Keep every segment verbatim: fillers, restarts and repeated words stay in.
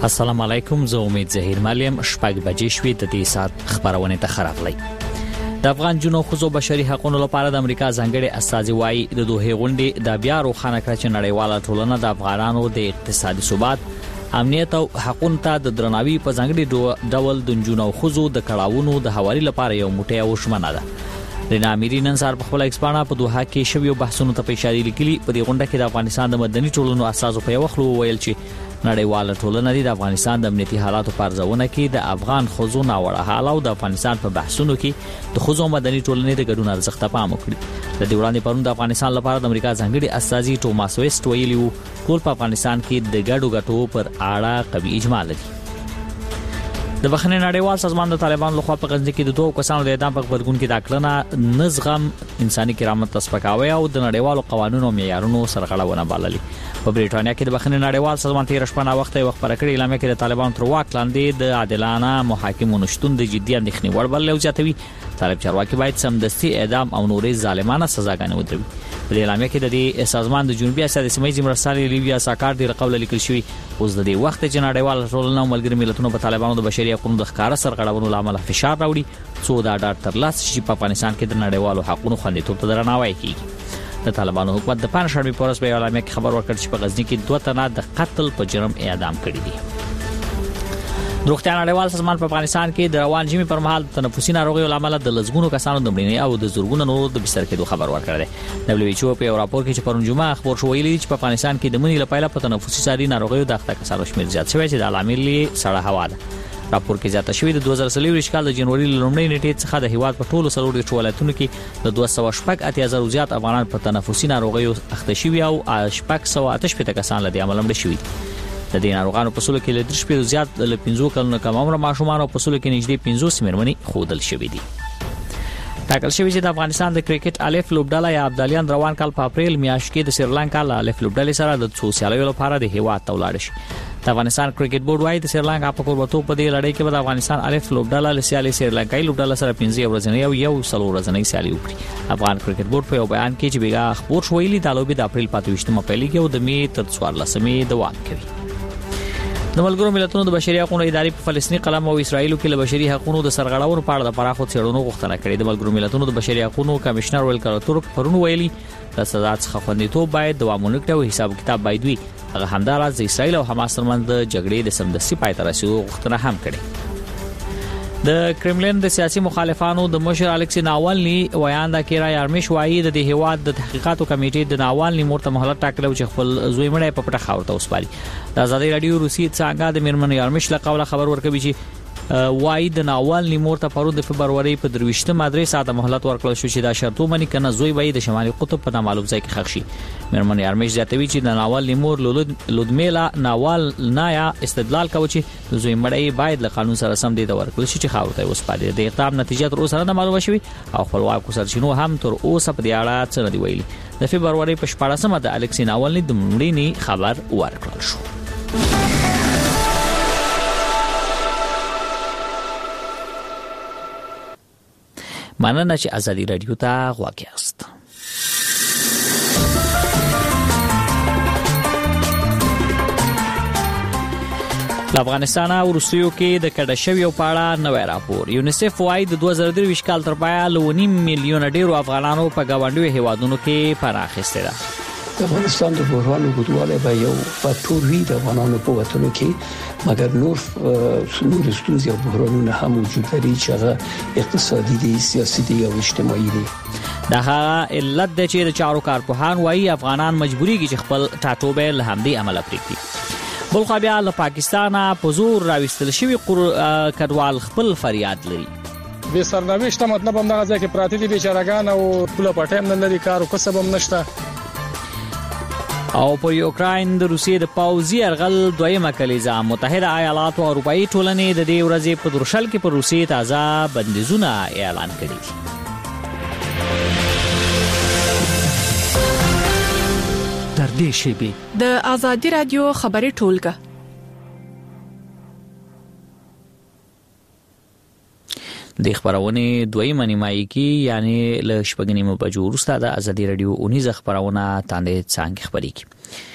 السلام علیکم، زه امید زهیر ملیم. شپږ بجې شوې د دې سات خبرونه ته خراغلی. د افغان جنو خزو بشري حقوقو لپاره د امریکا ځانګړي استازي وايي د دوه غونډې د بیا روښانه کړ چې نړیواله ټولنه د افغانانو د اقتصادي ثبات، امنیت او حقوقو ته د درناوي په ځانګړي ډول د جنو خزو د کړهونو د حوالي لپاره یو موټی او شمنه ده. رینا اميري نن سهار په خپل ایکسپانا په دوحه کې شویو بحثونو ته اشاره لیکلي. په دې غونډه کې د افغانستان د مدني ټولنو اساسو په یو خلو ویل چې نړیواله ټولنه د افغانستان د امنیتي حالاتو په ارزونه کې د افغان خزو ناوړه حال او د افغانستان په بحثونو کې د خزو مدني ټولنې د ګډون ارزښت ته پام وکړي. د دې وړاندې پرون د افغانستان لپاره د امریکا ځانګړي استازي ټوماس ویسټ ویلي وو ټول په افغانستان کې د ګډو ګټو پر اړه قوي اجماع لري. د بخښنې نړیوال سازمان د طالبانو لخوا په غزنی کې د دوه کسانو د اعدام په خبرګون کې داخلنه نزغم انساني کرامت تسپکاوي او د نړیوالو قوانینو او معیارونو سرغړونه بللي. په بریټانیا کې د بخښنې نړیوال سازمان تیر شپه نا وخت یو خبره کړې اعلان کړي د طالبانو تر واک لاندې د عادلانه محاکمو نشټون د جدي اندېښنې وړ بلل او زیاتوي. طالب چارواکي باید سمدستي اعدام او نورې ظالمانه سزاګانې ودروي. په اعلان کې د دې سازمان د جنوبي اسیا د سیمې مرستالي لیبیا ساکار دی رقابت لیکل شوی. اوس د دې وخت چې نړیوال ټولنه او ملګری ملتونو په طالبانو د بشري حقوقو د ښکارا سرغړونو لامل فشار راوړي څو دا ډاټ تر لاس چې په افغانستان کې د نړیوالو حقوقو خوندیتوب ته درناوی کیږي. د طالبانو حکومت د پنځشنبه پورس په اعلان کې خبر ورکړ چې په غزنی کې دوه تنه د قتل په جرم اعدام کړي دي. د روغتیا نړیوال سازمان په افغانستان کې د روان ژمي پر مهال تنفسي ناروغیو لامل د لزګونو کسانو د مړینې او د زورګونو نورو د بستر کېدو خبر ورکړ دی. دبليو ایچ او په یو راپور کې چې پرون جمعه خبر شو ویلي چې په افغانستان کې د منی لپاره په تنفسي ساري ناروغیو د اخته کسانو شمېر زیات شوی چې د عامل سړه هوا ده. راپور کې زیاته شوی د دوه زره څلور کال د جنوري لومړۍ نیټې څخه د هیواد په ټولو څلورو ولایتونو کې د دوه سوه شپږ اتیا زره زیات افغانان په تنفسي ناروغیو اخته شوي او شپږ سوه اته شپږ کسان له دې عمل مړ شوي. د دې ناروغانو په سلو کې له درش په زیات له پنځو کلونو کم عمر ماشومان او په سلو کې نږدې پنځوس مېرمنې خودل شوي دي. ټاکل شوی چې د افغانستان د کرکټ الف لوبډله یا ابدالیان روان کال په اپریل میاشت کې د سریلانکا له الف لوبډلې سره د سوسیالیو لپاره د هیواد ته ولاړ شي. د افغانستان کرکټ بورډ وايي د سریلانکا په کوربتو په دې لړۍ کې به د افغانستان الف لوبډله له سیالي سریلانکایي لوبډله سره پنځه ورځې او یو سلو ورځې سیالي وکړي. افغان کرکټ بورډ په یو بیان کې چې بیګا خبر شویلی د لوبې د اپریل په اتویشتمه پیلېږي او د می تر څوارلسمې دوام کوي. د ملګرو ملتونو د بشري حقوقو ادارې په فلسطیني قلم او اسرایل کې له بشري حقوقو د سرغړونو په اړه د پراخو څېړنو غوښتنه کړې. د ملګرو ملتونو د بشري حقوقو کمشنر ویلکر تورک پرون ویلي د سزا څخه خوندیتوب باید دوام ونکړي او حساب کتاب باید وي. هغه همداراز د اسرایل او حماس ترمنځ د جګړې د سمدستي پای ته رسیدو غوښتنه هم کړې. د کرملین د سیاسي مخالفانو د مشر الکسی ناوالني ویاندا کیرا یارمیش وایي د هیواد د تحقیقاتو کمیټې د ناوالني مورته مهلت ټاکلو چې خپل زوی مړی په پټه خاورته وسپاري. د آزادي رادیو روسي څنګه د میرمن یارمیش له قوله خبر ورکوي چې وایي د ناوالني مورته پرون د فبرवरी په درويشتمه درې ساعته مهلت ورکړل شو چې دا شرطو منی کنه زوی وایي د شمالي قطب په نامعلوم ځای کې ښخ شي. میرمن یارمیش زیاتوي چې د ناوالني مور لودمیلا ناوالنایا استدلال کوي چې زوی مړی باید له قانون سره سم دی د ورکړل شي چې خاورته وسپاري. د اقدام نتیجه تر اوسه نه معلومه شوی او خپلواکو سرچینو هم تر اوسه په دې اړه څه نه دی ویلي. د فبرवरी په شپاړسمه د الکسی ناوالني د مړینې خبر ورکړل شو. مننه چې ازادي رادیو ته غوږ یاست. د افغانستان او روسیو کې د کډه شویو په اړه نوی راپور. یونیسف وايي د دوه زره درویشت کال تر پایه له نیم میلیونه ډیرو افغانانو په ګاونډیو هیوادونو کې پناه اخیستې ده. د افغانستان د بحران وګړواله به یو فاکتور وي د افغانانو په وطن کې، مګر نور نور ستونزې او بحرانونه هم وجود لري چې هغه اقتصادي دي، سیاسي دي او اجتماعي دي. دا هغه علت دی چې د چارو کارپوهان وايي افغانان مجبوريږي چې خپل ټاټوبه له همدې عمله پرېږدي. بل خو بیا له پاکستانه په زور راوستل شوی کډوال خپل فریاد لري. به سرنوشت مطلب هم دغه ځکه پراته دي بیچارهګان او ټول پټیم نه لري، کار او کسب هم نشته. او په یوکراین د روسیې د پوځي یرغل دویمه کلیزه متحده ایالات او اروپאי ټولنې د دې ورځې په درشل کې پر روسیې تازه بندیزونه اعلان کړي دي. در دې شیبې د آزادي رادیو خبري ټولګه د خبرونه دویمه نیمایي کې یعنی ل شپږ نیمه بجو وروسته د ازادي رادیو اونیزه خبرونه تاندې څنګه خبري کی.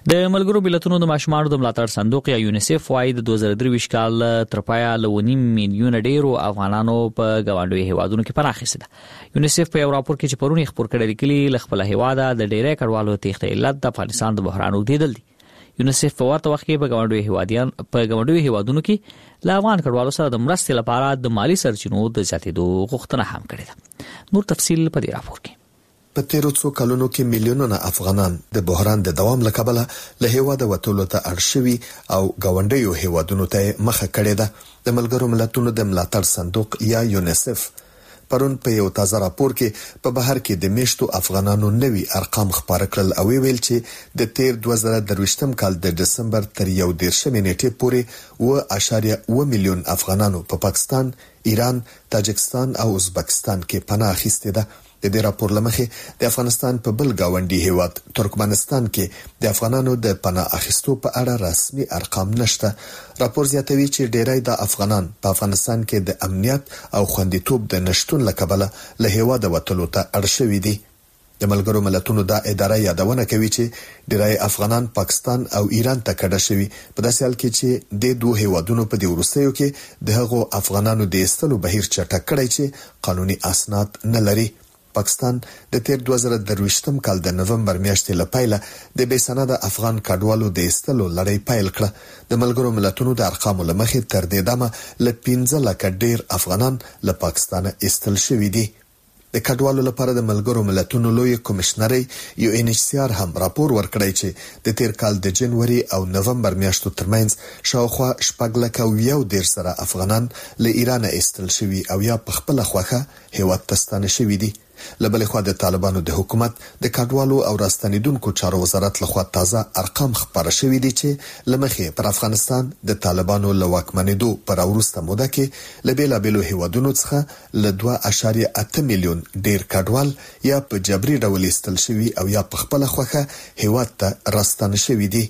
د ملګرو ملتونو د ماشومانو د ملاتړ صندوق یا یونیسف وايي د دوه زره درې کال تر پایه له نیم میلیون ډیرو افغانانو په ګاونډي هیوادونو کې پناه اخیسته ده. یونیسف په یو راپور کې چې پرونی خبر کړی کلی ل خپل هیواده د ډیری کډوالو تېښتې علت د افغانستان د بحران وګدیدل دي. یونیسف په ورته وخت کې په ګاونډي هیوادیان په ګاونډي هیوادونو کې له افغان کډوالو سره د مرستې لپاره د مالی سرچینو د زیاتېدو غوښتنه هم کړې ده. نور تفصیل په دې راپور کې. په تیرو څو کلونو کې میلیونونه افغانان د بحران د دوام له کبله له هیواده وټولو ته اړ شوي او ګاونډیو هیوادونو ته مخه کړې ده. د ملګرو ملتونو د ملاتړ صندوق یا یونیسف پرون په یو تازه راپور کې په بهر کې د میشتو افغانانو نوي ارقام خبر کړل او ویل چې د تیر دوه زره درویشتم کال د دسمبر تر یو دیرشمې نیټې پورې اوه اشاریه اوه میلیون افغانانو په پا پاکستان، ایران، تاجکستان او ازبکستان کې پناه اخیستې ده. د دې راپور لمخې د افغانستان په بل گاونډي هیواد ترکمنستان کې د افغانانو د پناه اخیستو په اړه رسمي ارقام نشته. راپور زیاتوي چې ډیری د افغانان په افغانستان کې د امنیت او خوندیتوب د نشټون لکبله له هیواده وټولو ته اړ شوي دي. د ملګرو ملتونو د ادارې یادونه کوي چې ډیری افغانان پاکستان او ایران ته کډه شوي په داسې حال کې چې د دوه هیوادونو په دی ورستیو کې د هغو افغانانو د ایستلو بهیر چټک کړی چې قانوني اسناد نه لري. پاکستان د تیر دوه زره درویشتم کال د نومبر میاشتې لپاره د بې سنده افغان کډوالو د ایستلو لړۍ پیل کړه. د ملګرو ملتونو د ارقامو لمخې تر دې دمه ل پنځه لکه ډیر افغانان له پاکستان ایستل شوي دي. د کډوالو لپاره د ملګرو ملتونو لوی کمشنري یو ان ایچ سی آر هم راپور ورکړی چې د تیر کال د جنوري او نومبر میاشتو ترمنځ شاوخوا شپږ لکه یو دېرش سره افغانان له ایران ایستل شوي او یا په خپل خوخه هیواد ته ستانه شوي دي. لبلې خوا د طالبانو د حکومت د کډوالو او راستنیدونکو چارو وزارت لخوا تازه ارقام خبره شوې دي چې لمخې پر افغانستان د طالبانو له واکمنېدو پر وروسته موده کې له بیلابیلو هیوادونو څخه له دوه اشاریه اته میلیون ډیر کډوال یا په جبري ډول ایستل شوي او یا په خپل خوخه هیواد ته راستنه شوي دي.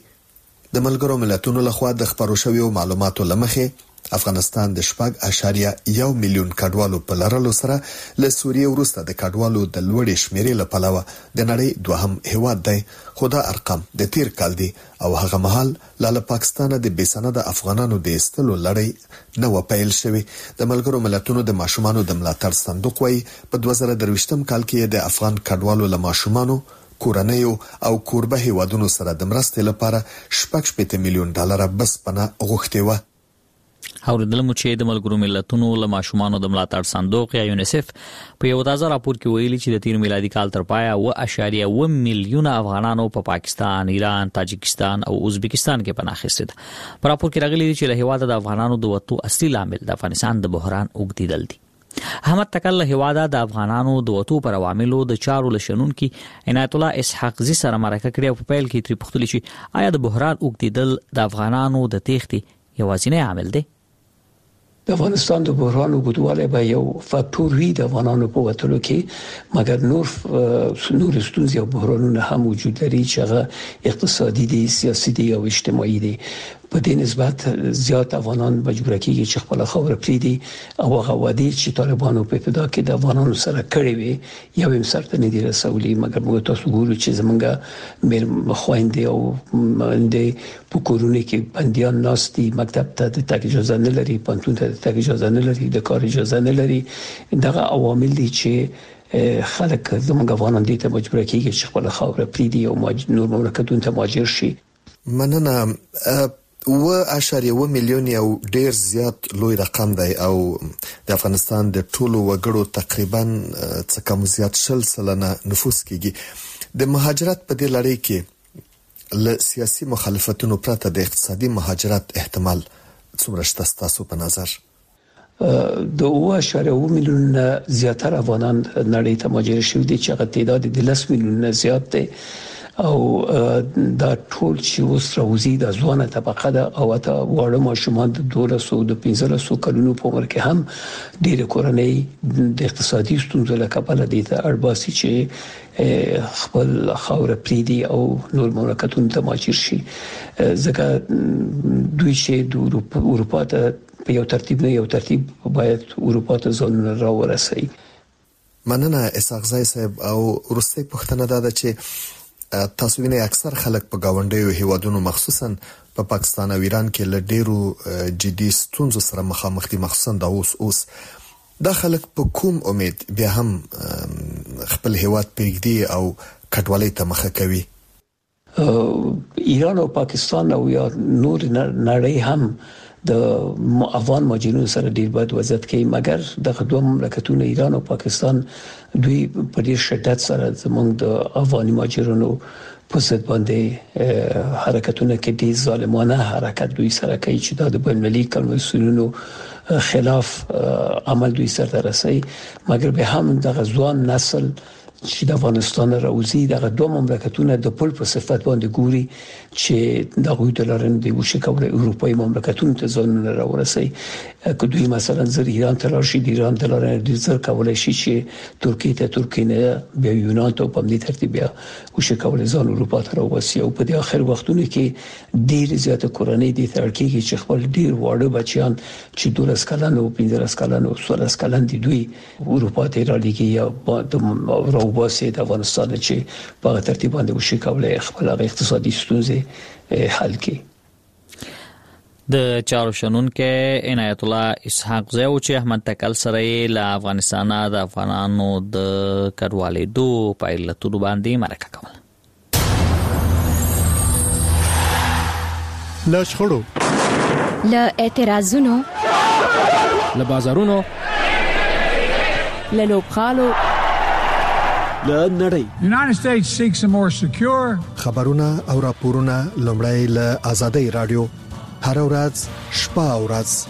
د ملګرو ملتونو لخوا د خبرو شویو معلوماتو لمخې افغانستان د شپږ اشاریه یو میلیون کډوالو په لرلو سره له سوریې وروسته د کډوالو د لوړې شمیرې له پلوه د نړۍ دوهم هیواد دی. خو دا ارقام د تیر کال دي او هغه مهال له پاکستان د بې سنده افغانانو د ایستلو لړۍ نه و پیل شوی. د ملګرو ملتونو د ماشومانو د ملاتړ صندوق وايي په دوه زره درویشتم کال کې د افغان کډوالو له ماشومانو کورنیو او کوربه هیوادونو سره د مرستې لپاره شپږ شپږ میلیون ډالر بس پناه غوښتي و. اوریدل مو چې د ملګرو ملتونو له ماشومانو د ملاتړ صندوق یا یونیسف په یو تازه راپور کې ویلي چې د تیر میلادي کال تر پایه اوه اشاریه اوه میلیونه افغانانو په پا پاکستان، ایران، تاجکستان او ازبکستان کې پناه اخیستې ده. په راپور کې راغلي چې له هیواده د افغانانو د وټو اصلي لامل د افغانستان د بحران وګدیدل دي. احمد تکل له هیواده د افغانانو د وټو پر عواملو د چارو لشنون کې عنایت الله اسحاق زی سره مرکه کړې په پیل کې تری پختلی شي آیا د بحران وګدیدل د افغانانو د تېښتې یوازینی عامل دی؟ د افغانستان د بحران وګدواله به یو فاکتور وي د افغانانو په وټلو کې، مګر نور نور ستونزې او بحرانونه هم وجود لري چې هغه اقتصادي دي، سیاسي دي او اجتماعي دي. په دې نسبت زیات افغانان مجبور کیږي چې خپل خاور پریدي او هغه وادي چې طالبانو په ابتدا کې د افغانانو سره کړی وي یو هم سرته نه دي رسولي. مګر موږ تاسو ګورو چې زمونږ مېر خويندې او مندې په کورونه کې بنديان ناستي، مکتب ته د تګ اجازه نه لري، پانتون ته د تګ اجازه نه لري، د کار اجازه نه لري. دغه عوامل دي چې خلک زمونږ افغانان دي ته مجبور کیږي چې خپل خاور پریدي او نور مملکتونو ته مهاجر شي. مننه. و اشاریه و میلیون یو ډیر زیات لوی رقم دی او د افغانستان د ټولو وګړو تقریبا څه کم زیات شل سلنه نفوس کېږي. د مهاجرت په دې لړۍ کې له سیاسي مخالفتونو پرته د اقتصادي مهاجرت احتمال څومره شته ستاسو په نظر؟ د اوه اشاریه اوه میلیون زیاتره افغانان نړۍ ته مهاجر شوي دي چې هغه تعداد د لس میلیون زیات دی او دا ټول چې اوس راوځي د ځوانه طبقه ده او ته وړه ماشومان د دولسو د پنځلسو کلونو په عمر کې هم ډېر کورنۍ د اقتصادي ستونزو له کبله دي ته اړباسي چې خپل خاور پریدي او نور مملکتونو ته مهاجر شي. ځکه دوی چې د اروپا ته په یو ترتیب نه یو ترتیب باید اروپا ته ځان راورسي. مننه اسحاق زی صاحب. او وروستۍ پوښتنه دا ده چې تاسو وینئ اکثر خلک په گاونډیو هیوادونو مخصوصا په پا پاکستان او ایران کې له ډیرو جدي ستونزو سره مخامخ دي، مخصوصا د اوس اوس دا خلک په کوم امید بیا هم خپل هیواد پرېږدي او کډوالۍ ته مخه کوي؟ ایران او پاکستان او یا نور نړۍ هم د افغان مهاجرینو سره ډیر بد وضعیت کوي، مګر د دوه مملکتونو ایران او پاکستان دوی په ډیر شدت سره زموږ د افغاني مهاجرینو په ضد باندې حرکتونه کې دي، ظالمانه حرکت دوی سره کوي چې د بین المللي کنوانسیونونو خلاف عمل دوی سره رسي، مګر به هم د غزوان نسل چې د افغانستان راوځي دغه دوه مملکتونه د پل په صفت باندې ګوري چې د غوی دلارن دی وشي کولای اروپאי مملکتونو ته ځانونه راورسي. که دوی مثلا زر ایران ته راشي، د ایران دلارن د زر کولای شي چې ترکیه ته ترکیه نه بیا یونان ته په دې ترتیب بیا وشي کولای ځان اروپا ته راوځي. او په دې اخر وختونو کې ډیر زیاته کورنۍ دي ترکیه چې خپل ډیر واړه بچیان چې دولس کلن او پنځلس کلن او څوارلس کلن دي دوی اروپا ته را لګي یا د واسه د افغانستان چې په ترتیب باندې وشي کولای خپل اقتصادي ستونزې حل کړي. د چارو شنون کې عنایت الله اسحاق زو چې احمد تکل سره له افغانستان د افغانانو د کډوالۍ دوه پایلتونو باندې مرکه کوله. له شخړو، له اعتراضونو، له بازارونو، له لوبغالو له نړۍ. United States seeks a more secure خبرونه او راپورونه لومړی له آزادۍ رادیو هر ورځ شپه او ورځ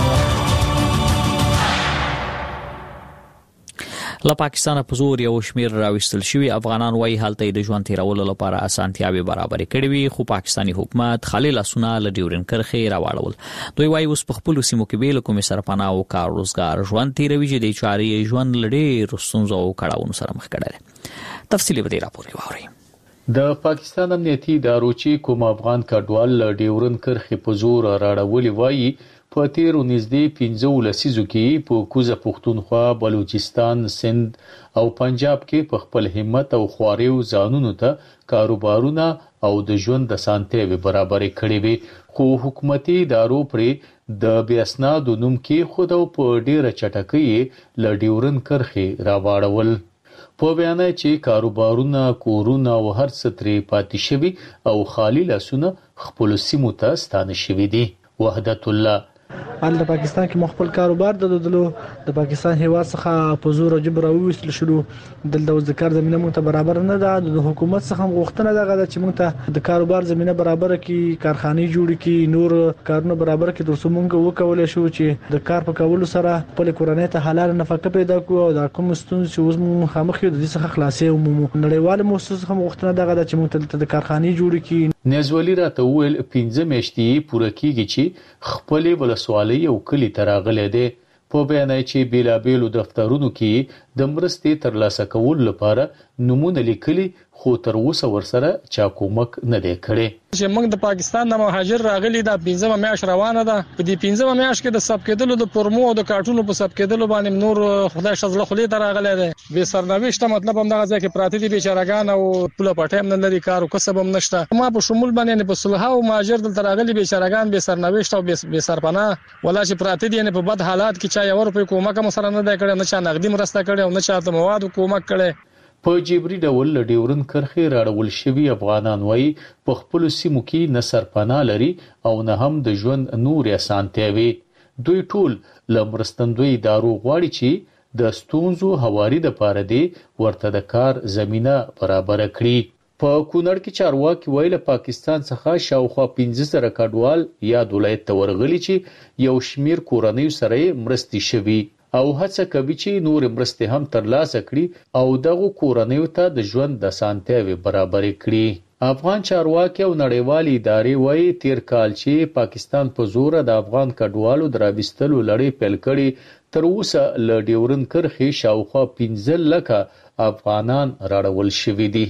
له پاکستان په زور یو شمیر راوستل شوی افغانان وایي حالت د ژوند تیرولو لپاره اسانتیاوي برابر کړي وي، خو پاکستانی حکومت خالي لاسونه له ډیورن کرخې راوړل. دوی وایي اوس په خپل سیمو کې بیل کومې سرپناه او کار روزګار ژوند تیروي چې د چاري ژوند لړې رسونزو او کړهونو سره مخ کړي. تفصیلی به دې راپور کې واورئ. د پاکستان امنیتي ادارو چې کوم افغان کډوال له ډیورن کرخې په زور راړولي وایي په تیرو نږدې پنځه لسیزو کې په کوزه پښتونخوا، بلوچستان، سند او پنجاب کې په خپل همت او خواریو ځانونو ته کاروبارونه او د ژوند د سانتیوي برابر کړي وي، خو حکومتي ادارو پرې د بیاسنادو نوم کې خود او په ډیره چټکۍ له ډیورن کرخې راوړول. په بیان چې کاروبارونه، کورونه او هر څه ترې پاتې شوي او خالي لاسونه خپل سیمو ته ستانه شوي دي. وحدت الله ان د پاکستان کې مخبل کاروبار د دلو د پاکستان هیواد څخه په زور جبر او وستل شلو د ذکر زمينه مونږ ته برابر نه ده. د حکومت څخه غوښتنه ده چې مونږ ته د کاروبار زمينه برابر کړي، کارخانه جوړ کړي، نور کارونه برابر کړي ترڅو مونږ وکولای شو چې د کار په کولو سره خپل کورنۍ ته حلال نفقه پیدا کوو او د کوم ستونزې چې اوس مونږ مخامخ یو د دې څخه خلاصې ومو. نړیوال مؤسسه هم غوښتنه ده چې مونږ ته د کارخانه جوړ کړي. نزولی راته ویل پنځه میاشتې پوره کیږي چې خپل ولسوالۍ او کلی تراغله دي. په بیان چې بیلا بیلو دفترونو کې د مرستې ترلاسه کول لپاره نمونه لیکلي، خو تر اوسه ورسره چا کومک نه دی کړی. چې موږ د پاکستان نه مهاجر راغلي دا پنځمه میاشت روانه ده. په دې پنځمه میاشت کې د سب کېدلو د پرمو او د کارټونو په سب کېدلو باندې نور خدای شزله خلی ته راغلی دی. به سرنوشت مطلب هم دغه ځکه پراته دي بیچارهګان او پوله پټیم نه لري، کار او کسب هم نشته. ما په شمول باندې په صلح او مهاجر دلته راغلي بیچارهګان به سرنوشت او به سرپناه ولا چې پراته دي نه په بد حالات کې چا یو روپۍ کومک هم سره نه دی کړی، نه چا نقدي مرسته کړې او نه چا ته مواد کومک کړي. په جبري ډول له ډیورن کرخې راړول شوي افغانان وایي په خپل سیمو کې نه سرپناه لري او نه هم د ژوند نور اسانتیاوي. دوی ټول له مرستندوی ادارو غواړي چې د ستونزو هواري د پاره دی ورته د کار زمينه برابر کړي. په کونړ کې چارواکي وایي له پاکستان څخه شاوخوا پنځه زره کډوال یا ولایت ته ورغلي چې یو شمیر کورنۍ سره مرستې شوي او هڅه کوي چې نور مرستې هم ترلاسه کړي او دغه کورنۍ ته د ژوند د سانتیاوي برابر کړي. افغان چارواکي او نړیوالې ادارې وایي تیر کال چې پاکستان په زور د افغان کډوالو دراوستلو لړۍ پیل کړي، تر اوسه له ډیورن کرخې شاوخوا پنځه لکه افغانان راړول شوي دي.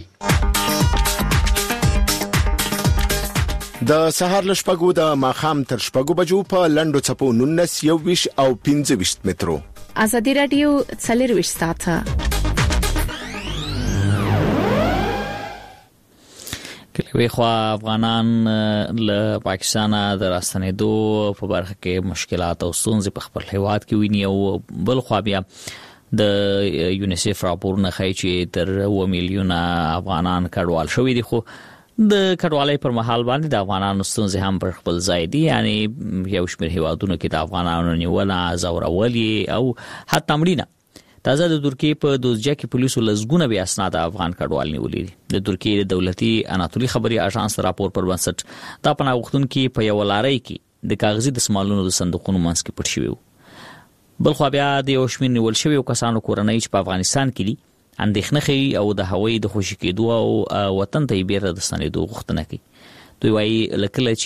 د سهار لشپګو د ماخام تر شپګو بجو په لندو چپو نونس یو ویش او پنځه ویش مترو. آزادی رادیو څلور ویش ساعته. وی خو افغانان له پاکستان د راستنېدو په برخه کې مشکلات او ستونزې په خپل هیواد کې ویني او بل خو بیا د یونیسف راپورونه ښیي چې تر اوه میلیونه افغانان کډوال شوي دي خو د کډوالۍ پر مهال باندې د افغانانو ستونزې هم پر خپل ځای دي یعنی یو شمېر هیوادونو کې د افغانانو نیولې ځورولې او حتی مړینه تازه د ترکیې په دوزجه کې پولیسو لزګونه بیا اسناد افغان کډوال نیولې دي د ترکیې دولتي اناتولي خبري اژانس راپور پر بنسټ دا پناه غوښتونکي په یو لارۍ کې د کاغذي دسمالونو د صندوقونو منځ کې پټ شوي وو بل خو بیا د یو شمېر نیول شوي کسانو کورنۍ چې په افغانستان کې دي اندېښنه ښیي او د هوایي د خوشي کېدو او وطن ته یې بیرته د ستنېدو غوښتنه کوي دوی وایي لکه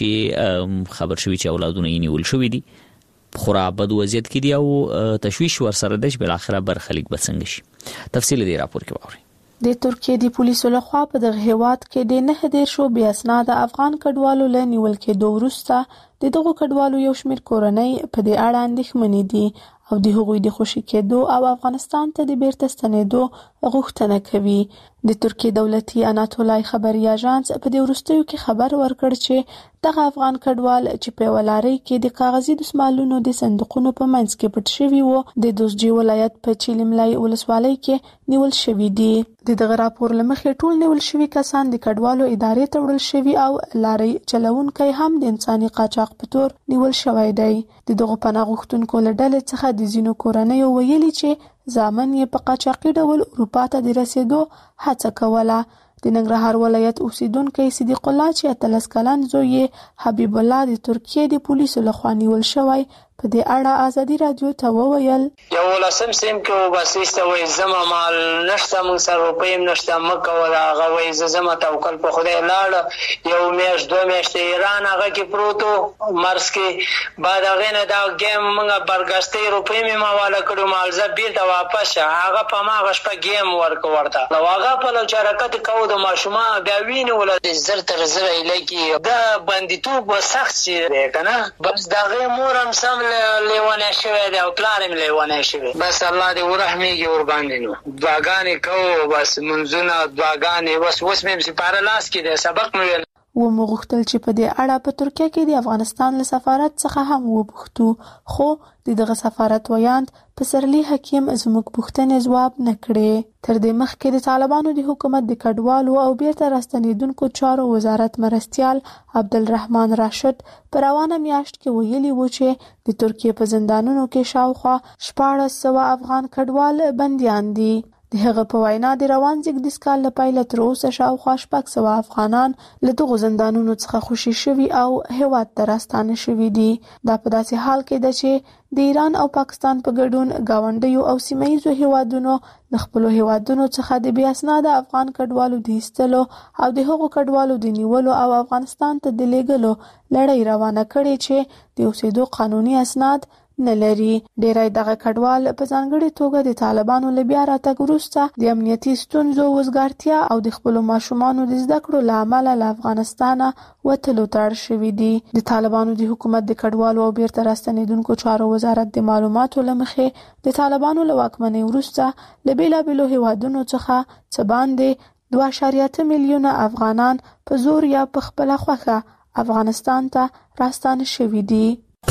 چې خبر شوي چې اولادونه یې نیول شوي دي خورا بد وضعیت کې دي او تشویش ورسره د بل اخره برخلیک بسنګ شي تفصیل دی راپور کې واوري د ترکیې د پولیسو لخوا په دغه هیواد کې د نه هدیر شو بیا اسناد افغان کډوالو له نیول کېدو وروسته د دغه کډوالو یو شمېر کورنۍ په دې اړه اندېښمنې دي او د هغوی د خوشي کېدو او افغانستان ته د بیرته ستنېدو غوښتنه کوي د ترکیې دولتي اناتولای خبري اژانس په دې وروستیو کې خبر ورکړ چې دغه افغان کډوال چې په ولارۍ کې د کاغذي دسمالونو د صندوقونو په منځ کې پټ شوي وو د دوزجي ولایت په چیلملای ولسوالۍ کې نیول شوي دي د دغه راپور لمخې ټول نیول شوي کسان د کډوالو ادارې ته وړل شوي او لارۍ چلونکي هم د انساني قاچاق په تور نیول شوی دی د دغه پناه غوښتونکو له ډلې څخه د ځینو کورنیو ویلي چې ځامن یې په قاچاقي ډول اروپا ته د رسېدو هڅه کوله د ننګرهار ولایت اوسیدونکي صدیق الله چې اتلس کلن زوی حبیب الله د ترکیې د پولیسو لخوا نیول شوی په دې اړه ازادي رادیو ته وویل یو لسم سیم کې وباسيسته وې زما مال نشته مون سره روپیم نشته مکه ولا غوي زما توکل په خدای لاړ یو میاش دوه میاشتې ایران هغه کې پروتو مرز کې بعد هغه نه دا گیم موږ برګشتې روپیم ما والا کړو مالزه بیرته واپس هغه په ما غشپه گیم ورک ورته نو هغه په لچارکت کو د ماشوما بیا ویني ولا د زر تر زر الکی دا باندې تو سخت شي کنه بس دا غي مورم سم لیوانه شوی دی او پلارم لیوانه شوی بس الله دې ورحمېږي ور باندې نو دعاګانې کوو بس منځونه دعاګانې بس اوس مې سپاره لاس کې دی سبق مې ویل و مغختل چې په دې اړه په ترکیه کې د افغانستان له سفارت څخه هم وپوښتو خو د دغه سفارت ویاند پسرلی حکیم زموږ پوښتنې ځواب نه کړې تر دې مخکې د طالبانو د حکومت د کډوالو او بیرته راستنېدونکو چارو وزارت مرستیال عبدالرحمن راشد په روانه میاشت کې ویلي و چې د ترکیې په زندانونو کې شاوخوا شپاړس سوه افغان کډوال بندیان دي د هغه په وینا د روان زیږدیز کال له پیله تر اوسه شاوخوا شپږ سوه افغانان له دغو زندانونو څخه خوشي شوي او هیواد ته راستانه شوي دي دا په داسې حال کې ده چې د ایران او پاکستان په ګډون ګاونډیو او سیمه ییزو هیوادونو د خپلو هیوادونو څخه د بې اسناده افغان کډوالو د ایستلو او د هغو کډوالو د نیولو او افغانستان ته د لیږلو لړۍ روانه کړې چې د اوسېدو قانوني اسناد نه لري ډېری دغه کډوال په ځانګړې توګه د طالبانو له بیا راتګ وروسته د امنیتي ستونزو وزګارتیا او د خپلو ماشومانو د زده کړو له امله له افغانستانه وتلو ته اړ شوي دي د طالبانو د حکومت د کډوالو او بیرته راستنېدونکو چارو وزارت د معلوماتو له مخې د طالبانو له واکمنۍ وروسته له بېلابېلو هیوادونو څخه څه باندې دوه اعشاریه اته میلیونه افغانان په زور یا په خپله خوښه افغانستان ته راستانه شوي دي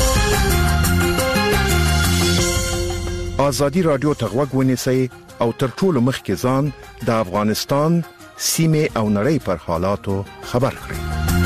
ازادي رادیو ته غوږ ونیسئ او تر ټولو مخکې ځان د افغانستان سیمه او نړۍ پر حالاتو خبر کړئ.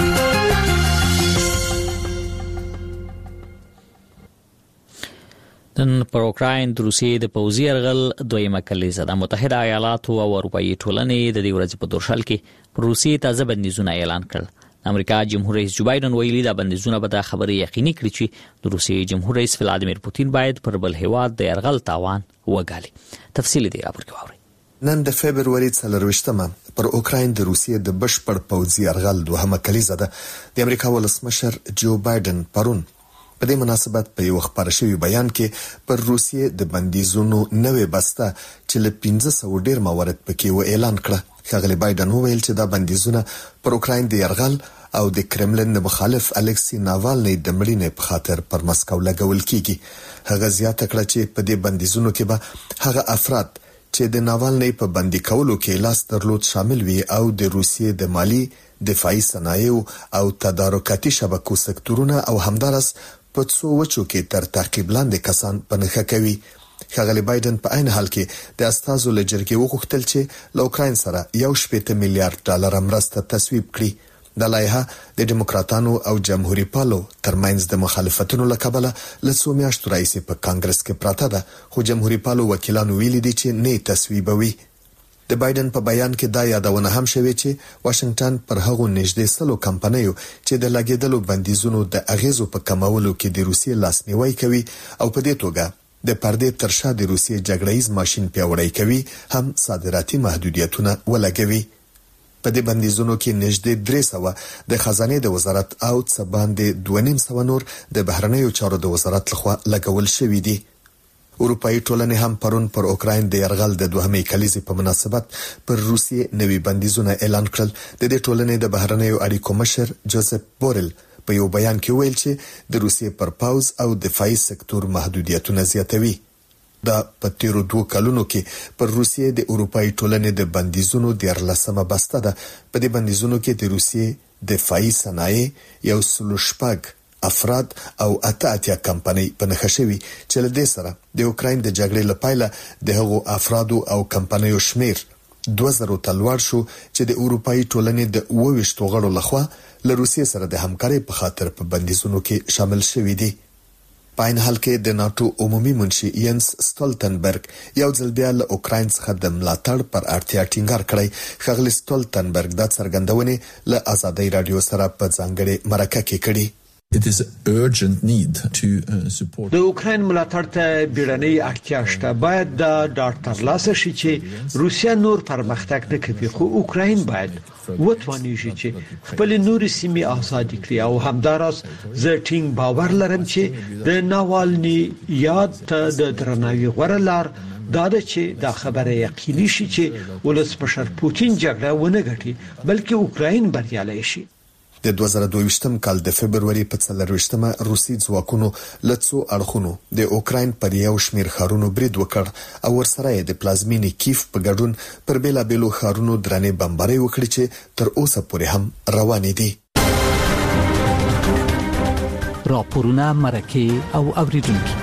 نن پر اوکراین د روسیې د پوځي یرغل دویمه کلیزه د متحده ایالاتو او اروپایي ټولنې د دې ورځې په دورشل کې پر روسیې تازه بندیزونه اعلان کړل. امریکا جمهور رئیس جو بایدن ویلي دا بندیزونه به د خبرې یقیني کړي چې د روسیې جمهور رئیس ولادیمیر پوتین باید پر بل هیواد د یرغل تاوان وګالي. تفصیل دی راپور کې واورئ. نن د فبرवरी څلرویشتمه پر اوکراین د روسیې د بشپړ پوځي یرغل دوهمه کلیزه ده. د امریکا ولسمشر جو بایدن پرون په دې مناسبت په یو خبر شوی بیان کې پر روسیې د بندیزونو نوې بسته چې له پنځه سوه ډیر موارد پکې و اعلان کړه. ښاغلی بایدن وویل چې دا بندیزونه پر اوکراین د یرغل او د کرملن مخالف الکسی ناوالنی د مړینې په خاطر پر مسکو لګول کیږي. هغه زیاته کړه چې په دې بندیزونو کې به هغه افراد چې د ناوالنی په بندي کولو کې لاس درلود شامل وي او د روسیې د مالی دفاعي صنایع او تدارکاتي شبکو سکتورونه او همدارس په څو وچو کې تر تعقیب لاندې کسان پنهخه کوي. ښاغلي بایدن په عین حال کې د استازو لجرګي وغوښتل چې له اوکراین سره یو شپېته میلیارډ ډالر مرسته تصویب کړي. د لایحه د دیموکراتانو او جمهوریت پالو ترمنځ د مخالفتونو لکبله له څو میاشتو راځي په کانګرس کې پراته ده، خو جمهوریت پالو وکیلانو ویلي دي چې نه تصویبوي. د بایدن په بیان کې دا یادونه هم شوې چې واشنگټن پر هغو نږدې سلو کمپنیو چې د لګیدلو بندیزونو د اغیزو په کمولو کې د روسیې لاسنیوي کوي او په دې توګه د پردې ترشا د روسیې جګړه‌یز ماشين پیاوړی کوي هم صادراتي محدودیتونه ولګوي. په دې بندیزونو کې نږدې درې سوه د خزانه د وزارت او څه باندې دوه نیم سوه نور د بهرنیو چارو د وزارت لخوا لګول شوی دي. اروپאי ټولنې هم پرون پر اوکراین د يرغل د دوهمې کلیزې په مناسبت پر روسیې نوي بندیزونه اعلان کړل. د دې ټولنې د بهرنیو اړیکو مشر جوزف بورل په یو بیان کې ویل چې د روسیې پر پاوز او دفاعي سکتور محدودیتونه زیاتوي. دا په تیرو دوه کلونو کې پر روسیې د اروپאי ټولنې د بندیزونو د لسمه بسته ده. په دې بندیزونو کې د روسیې دفاعي صنایع یو سلو شپږ افراد او اته اتیا کمپنۍ په نښه شوي چې له دې سره د اوکراین د جګړې لپاره د هغو افرادو او کمپنیو شمیر دوه زره تلوار شو چې د اروپאי ټولنې د اوه ویشت غړو لخوا له روسیې سره د همکارۍ په خاطر په بندیزونو کې شامل شوي دي. په عین حال کې د ناتو عمومي منشي ینس ستولتنبرګ یو ځل بیا له اوکراین څخه د ملاتړ پر اړتیا ټینګار کړی. ښاغلي ستولتنبرګ دا څرګندونې له آزادۍ رادیو سره په ځانګړې مرکه کې کړي. It is urgent need to uh, support. د اوکراین ملاتړ ته بیړنۍ اړتیا شته. باید دا ډاکټر لاسه شي چې روسیا نور پرمختګ نه کوي، خو اوکراین باید وتوانیږي چې خپل نور سیمې آزاد کړي. او همداراز زه ټینګ باور لرم چې د ناوالني یاد ته د درناوي غوړلار دا ده چې دا خبره یقیني شي چې ولسمشر پوتین جګړه ونه ګټي بلکې اوکراین بریالي شي. د دوه زره دوه ویشتم کال د فبرवरी په څلرویشتمه روسي ځواکونو له څو اړخونو د اوکراین پر یو شمیر ښارونو برید وکړ او ورسره د پلازمینې کیف په ګډون پر بیلابیلو ښارونو درنې بمبارۍ وکړي چې تر اوسه پورې هم روانې دي. راپورونه مرکه او اوریدونکو.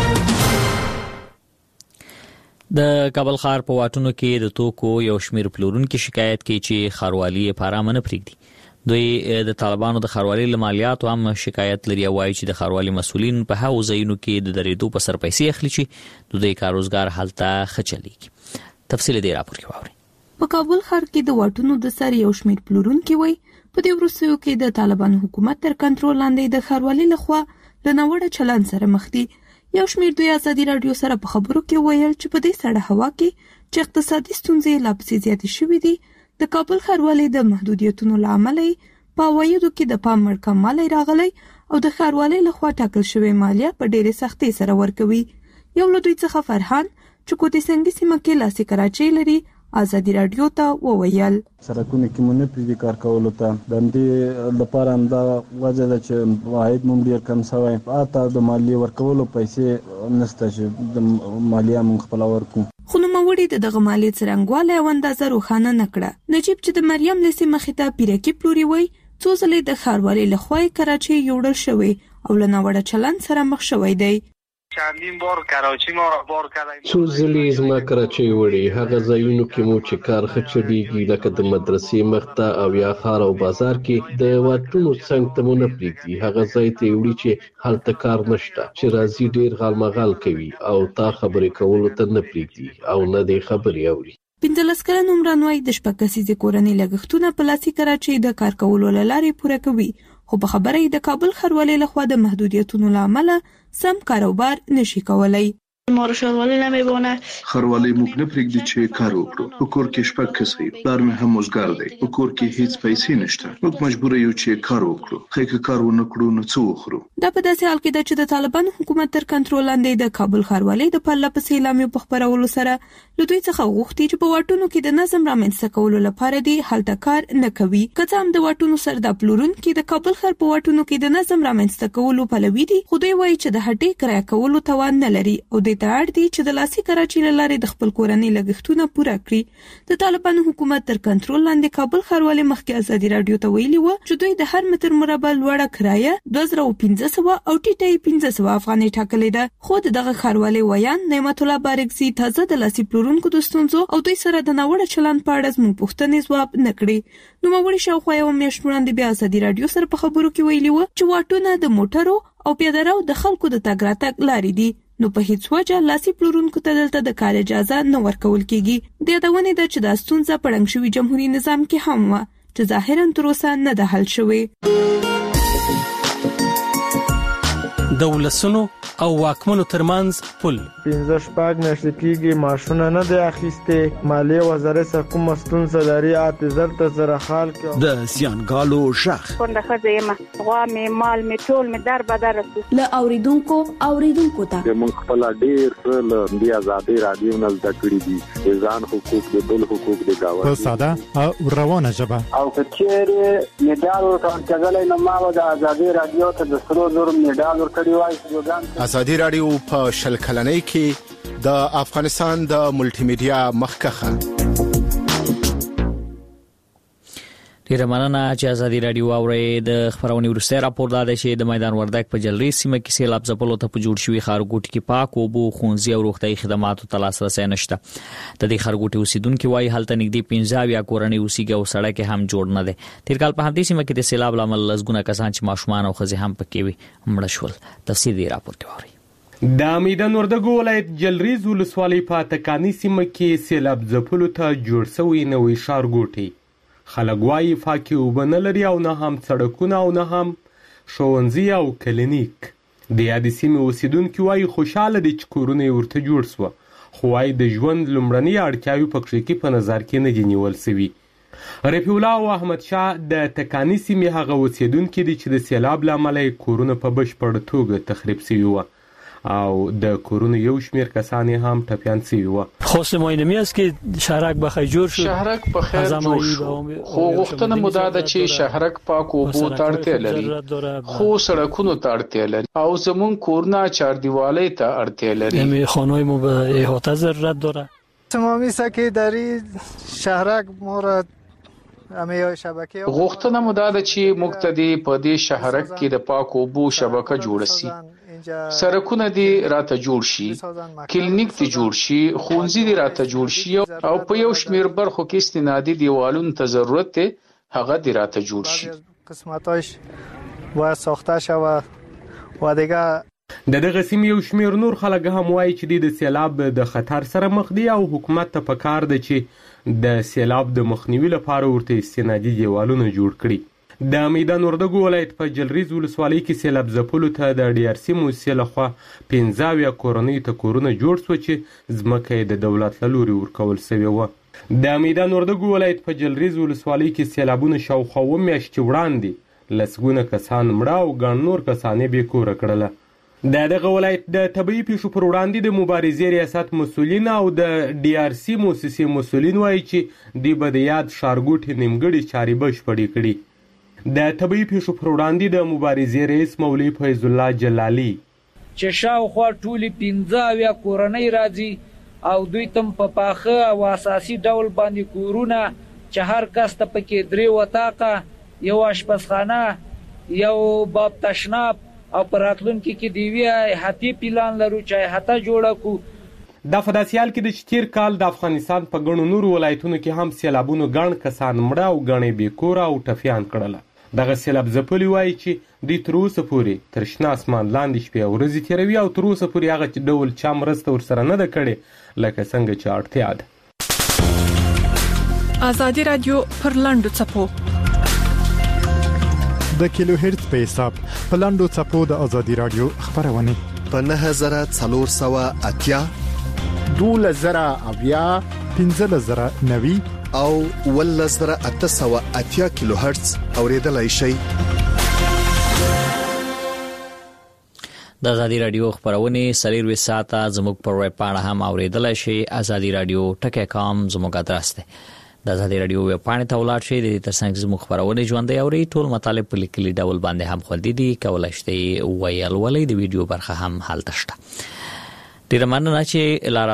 د کابل ښار په واټونو کې د توکو یو شمیر پلورونکو شکایت کوي چې خاروالي لپاره نه پریږدي. دوی د طالبانو د خاروالي مالیاتو هم شکایت لري او وايي چې د خاروالي مسولین په هغو ځایونو کې د درېدو په سر پیسې اخلي چې د دوی کاروزګار حالته خچلېږي. تفصیل دې راپور کې واورئ. په کابل ښار کې د واټونو د سر یو شمیر پلورونکو وایي په دې وروستیو کې د طالبانو حکومت تر کنټرول لاندې د خاروالي لخوا له ناوړه چلند سره مخ دي. یو شمیر دوی آزادي رادیو سره په خبرو کې ویل چې په دې سړه هوا کې چې اقتصادي ستونزې لا پسې زیاتې شوې دي، د کابل ښاروالۍ د محدودیتونو لامل په وایدو کې د پام وړ کموالی راغلی او د ښاروالۍ لخوا ټاکل شوی مالیه په ډېرې سختۍ سره ورکوي. یو له دوی څخه فرحان چې کوټې سنگي سیمه کې لاسي کراچۍ لري آزادي رادیو ته وویل سرکونه کې مونږ په کار کولو ته د دې لپاره هم دا وجه ده چې واحد مونږ ډیر کم شوی اته د مالیه ورکولو پیسې نشته چې د مالیه مونږ خپل ورکو. خو نو موري دغه مالیه څرنګواله او اندازه روښانه نکړه. نجیب چې د مریم لسی مخې ته پیرکی پلوري وای څو ځلې د ښاروالۍ لخوا کراچۍ یوړل شوی او له ناوړه چلند سره مخ شوی دی. چندین بار کراچۍ ما را بار کړای څو ځلې زما کراچۍ وړي هغه ځایونو کې مو چې کار خچړيږي لکه د مدرسې مخته او یا ښار او بازار کې د واټونو څنګ ته مو نه پریږدي. هغه ځای ته وړي چې هلته کار نشته چې راځي ډیر غالمغال کوي او تا خبرې کولو ته نه پریږدي او نه دی خبرې اوري. پنځلس کلن عمرانوای د شپږ کسیزې کورنۍ لګښتونه په لاسي کراچۍ د کار کولو لارې پوره کوي، خو په خبره د کابل ښاروالۍ لخوا د محدودیتونو لامل سم کاروبار نشي کولای. ما رو ښاروالۍ نمیبونه ښاروالۍ موږ نه پرېږدي چې کار وکړو. په کور کې شپږ کسه یو، پلار مې هم وزګار دی، په کور کې هیڅ پیسې نشته، موږ مجبور یو چې کار وکړو. خو که کار ونه کړو نو څه وخورو؟ دا په داسې حال کې ده چې د طالبانو حکومت تر کنټرول لاندې د کابل ښاروالۍ د پرله پسې اعلامیو په خپرولو سره له دوی څخه غوښتي چې په واټونو کې د نظم رامنځته کولو لپاره دی هلته کار نه کوي. که څه هم د واټونو سر د پلورونکو د کابل ښار په واټونو کې د نظم رامنځته کولو پلوي دي، خو دوی وایي چې د هټۍ کرایه کولو توان نه لري او د دې ته اړ دي چې د لاسي کراچۍ له لارې د خپل کورنۍ لګښتونه پوره کړي. د طالبانو حکومت تر کنټرول لاندې کابل ښاروالۍ مخکې ازادي راډیو ته ویلي و چې دوی د هر متر مربع لوړه کرایه دوه زره پنځه سوه او ټیټه یې پنځه سوه افغانۍ ټاکلې ده. خو د دغه ښاروالۍ ویان نعمت الله بارکزي تازه د لاسي پلورونکو د ستونزو او دوی سره د ناوړه چلند په اړه زموږ پوښتنې ځواب نه کړې. نوموړي شاوخوا یوه میاشت وړاندې بیا ازادي راډیو سره په خبرو کې ویلي و چې واټونه د موټرو او پیاده رو د خلکو د تګ راتګ لارې دي، نو په هیڅ وجه لاسي پلورونکو ته دلته د کار اجازه نه ورکول کیږي. د یادونې ده چې دا ستونزه په ړنګ شوي جمهوریت نظام کې هم وه چې ظاهرا تر اوسه نه ده حل شوې. د ولسونو او واکمنو ترمنځ پل پنځه شپږ میاشتې کېږي معاشونه نه دی اخیستې. مالیې وزارت څخه کومه ستونزه لري اته زر ته زره خال کې د زیانګالو ژغ کونډه ښځه یم، غوا مې مال مې ټول مې در بدر رسو له اوریدونکو اوریدونکو ته موږ خپل ډېر څه له دې ازادي راډیو نه زده کړي دي، د ځان حقوق د بل حقوق د گاونډي په ساده او روانه ژبه. او که چیرې میډال ورکړل نو ما د ازادي راډیو ته د سرو زرو میډال ورکړی وای. ازادي راډیو په شل کلنۍ کې د افغانستان د ملټي میډیا مخکخه. ډیره مننه چې ازادي راډیو اوري. د خبرونې وروسته راپور دا دی چې د میدان وردګ په جلري سیمه کې سیلاب ځپلو ته په جوړ شوي ښارګوټي کې پاک اوبو، ښوونځي او روغتیايي خدماتو ته لاسرسی نشته. د دې ښارګوټي اوسیدونکو وايي هلته نږدې پنځه اویا کورنۍ اوسېږي او سړک هم جوړ نه دی. تیر کال په همدې سیمه کې د سیلاب لامل لسګونه کسان چې ماشومان او ښځې هم پکې وي مړه شول. تفصیل دی راپور کې واورئ. د میدان وردګ ولایت جلریز ولسوالۍ په تکانی سیمه کې سیلاب ځپلو ته جوړ شوی نوی ښارګوټی. خلک وايي پاکې اوبه نه لري او نه هم سړکونه او نه هم ښوونځي او کلینیک. د یادې سیمې اوسیدونکي وايي خوشحاله دي چې کورونه یې ورته جوړ سوه، خو وايي د ژوند لومړنۍ اړتیاوې په کښې کې په نظر کې نه دي نیول سوي. رفیع الله او احمد شاه د تکانی سیمې هغه اوسیدونکي دي چې د سیلاب له امله یې کورونه په بشپړه توګه تخریب سوي وه او د کورونو یو شمیر کسان هم ټپیان سوي وو. خاص ماینمی است که شهرک بخیر جوړ شو. شهرک په خیر جوړ شو، خو غوښتنه مو دا ده چې شهرک پاک اوبو ته اړتیا لري، خو سړکونو ته اړتیا لري او زمون کورونه چاردیوالۍ ته اړتیا لري. یعنی خانه‌های ما به احاطه ضرورت داره. تمامی سکه در شهرک مورد غوښتنه مو دا ده چې موږ ته دې په دې شهرک کې د پاک اوبو شبکه جوړ شي، سړکونه دې راته جوړ شي، کلینیک دې جوړ شي، ښوونځي دې راته جوړ شي او په یو شمیر برخو کې استنادي دیوالونو ته ضرورت دی هغه دې راته جوړ شي. قسمتاش و ساخته شوه و دیگه د دغه سیمې یو شمیر نور خلک هم وایي چې د سیلاب د خطر سره مخ دي او حکومت ته پکار ده چې د سیلاب د مخنیوي لپاره ورته استنادي دیوالونه جوړ کړي. د میدان وردګ ولایت په جلریز ولسوالۍ کې سیلاب ځپلو ته د ډي ار سي موسسې لخوا پنځه اویا کورنیو ته کورونه جوړ سوه چې ځمکه یې د دولت له لوري ورکول سوې وه. د میدان وردګ ولایت په جلریز ولسوالۍ کې سیلابونه شاوخوا اووه میاشتې وړاندې لسګونه کسان مړه او ګڼ نور کسان یې بې کوره کړله. د دغه ولایت د طبیعي پیښو پر وړاندې د مبارزې ریاست مسؤلین او د ډي ار سي موسسې مسؤلین وایي چې دوی به د یاد ښارګوټي نیمګړې چارې بشپړې کړي. د طبیعي پیښو پر وړاندې د مبارزې رئیس مولوي فیض الله جلالي چې شاوخوا ټولې پنځه اویا کورنۍ راځي او دوی تم په پاخه او اساسي ډول باندې کورونه چې هر کس ته پکې درې وطاقه، یو اشپزخانه، یو باب تشناب او پر راتلونکي کې د یوې احاطي پلان لرو چې احاطه جوړه کړو. دا په داسې حال کې د تیر کال د افغانستان په ګڼو نورو ولایتونو کې هم سیلابونو ګڼ کسان مړه او ګڼې بې کوره او ټپیان کړله. دغه سیلاب ځپلي وایي چې دوی تر اوسه پورې تر شنه اسمان لاندې شپې او ورځې تېروي او تر اوسه پورې هغه ډول چا مرسته ورسره نه ده کړې لکه څنګه چې اړتیا ده. ازادي راډیو پر لنډو څپو د کیلو هرتز په حساب په لنډو څپو د ازادي راډیو خبرونه په نه زره څلور سوه اتیا دوله زره اویا پنځه زره نوي او ول زره اته سوه اتیا کیلو هرتز اوریدلای شي. د ازادي راډیو خبرونه سلیروي ساعته زموږ پر ویب پاڼه هم اوریدلای شي. ازادي راډیو ټکی کام زموږ ادرس دی. د ازادي راډیو ویب پاڼه ته ولاړ شئ. د ترڅنګ زموږ خبرونه ژوندۍ اوري ټول مطالب په لیکلي ډول باندې هم خوندي دي. کولای شئ ویل ولې د ویډیو برخه هم هلته شته. ډیر مننه چې لاره